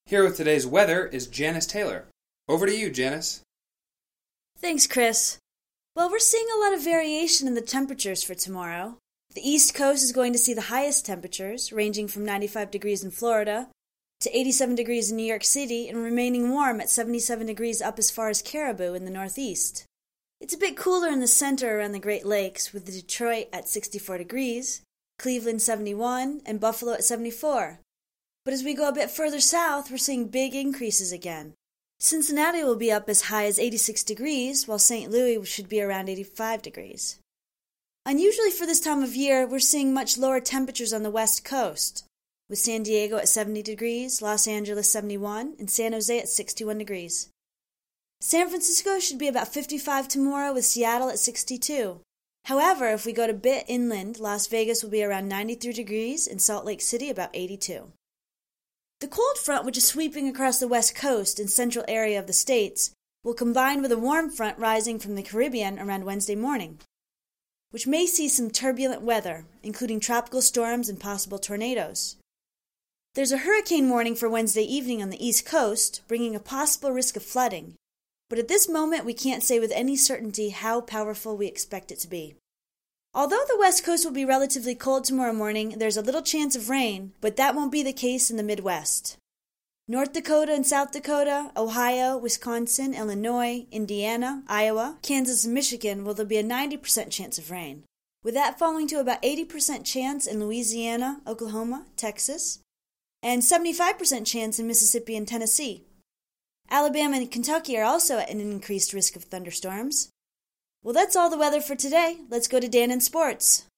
Here with today's weather is Janice Taylor. Over to you, Janice. Thanks, Chris. Well, we're seeing a lot of variation in the temperatures for tomorrow. The East Coast is going to see the highest temperatures, ranging from 95 degrees in Florida to 87 degrees in New York City and remaining warm at 77 degrees up as far as Caribou in the Northeast. It's a bit cooler in the center around the Great Lakes, with Detroit at 64 degrees, Cleveland 71, and Buffalo at 74. But as we go a bit further south, we're seeing big increases again. Cincinnati will be up as high as 86 degrees, while St. Louis should be around 85 degrees. Unusually for this time of year, we're seeing much lower temperatures on the West Coast, with San Diego at 70 degrees, Los Angeles 71, and San Jose at 61 degrees. San Francisco should be about 55 tomorrow, with Seattle at 62. However, if we go a bit inland, Las Vegas will be around 93 degrees and Salt Lake City about 82. The cold front, which is sweeping across the west coast and central area of the states, will combine with a warm front rising from the Caribbean around Wednesday morning, which may see some turbulent weather, including tropical storms and possible tornadoes. There's a hurricane warning for Wednesday evening on the East Coast, bringing a possible risk of flooding, but at this moment we can't say with any certainty how powerful we expect it to be. Although the West Coast will be relatively cold tomorrow morning, there's a little chance of rain, but that won't be the case in the Midwest. North Dakota and South Dakota, Ohio, Wisconsin, Illinois, Indiana, Iowa, Kansas, and Michigan will there be a 90% chance of rain, with that falling to about 80% chance in Louisiana, Oklahoma, Texas, and 75% chance in Mississippi and Tennessee. Alabama and Kentucky are also at an increased risk of thunderstorms. Well, that's all the weather for today. Let's go to Dan in Sports.